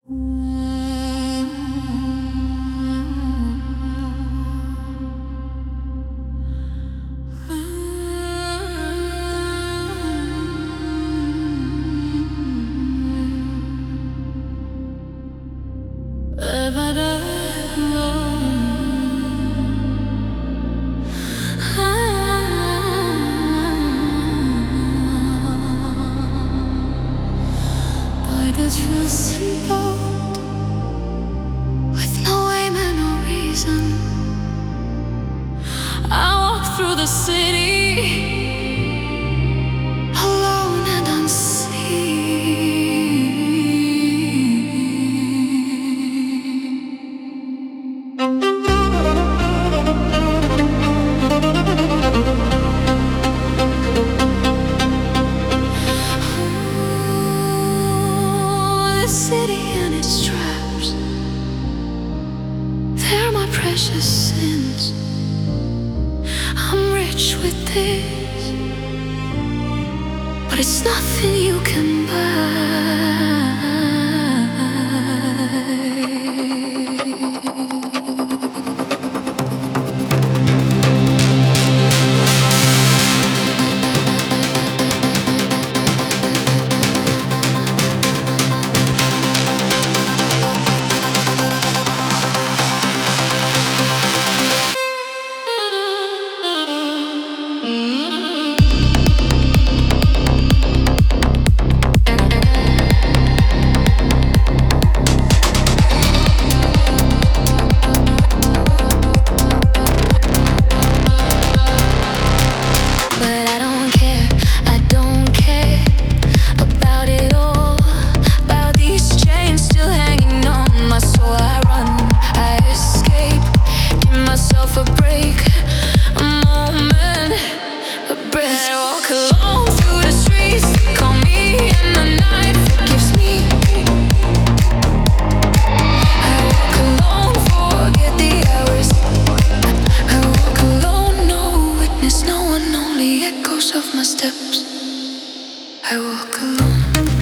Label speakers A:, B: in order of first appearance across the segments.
A: With no aim and no reason, I walk through the city, alone and unseen. The city and its traps, they're my precious sins. I'm rich with this, but it's nothing you can buy. Of my steps, I walk alone.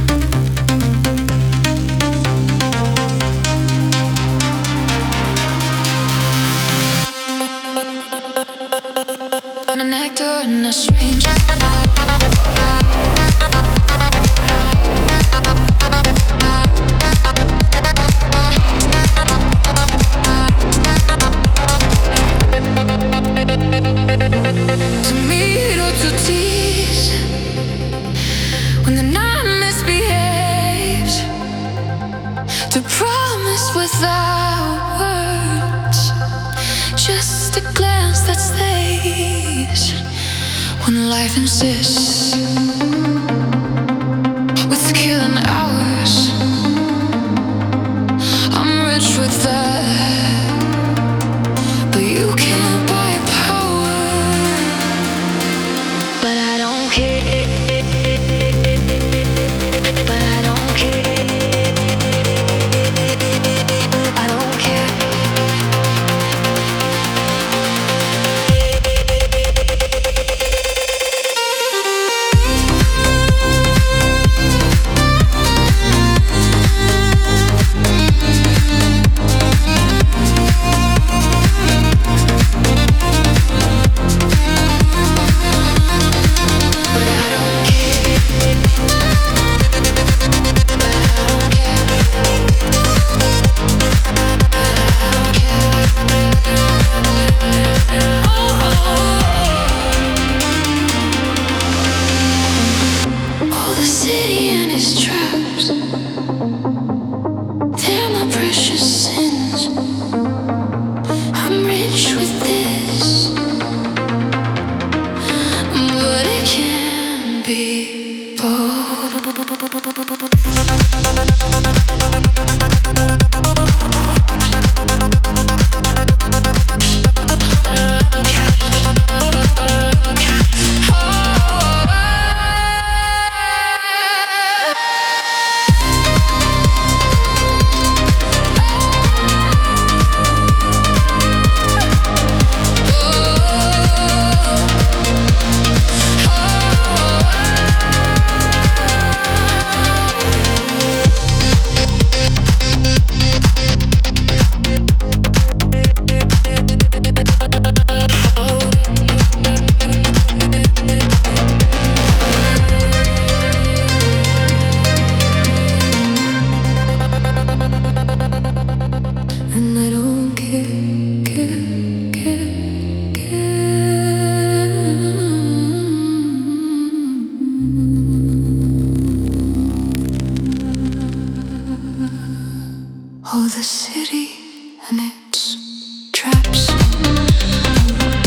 A: I'm an actor and a stranger. To meet or to tease when the night misbehaves, to promise without words, just a glance that stays when life insists.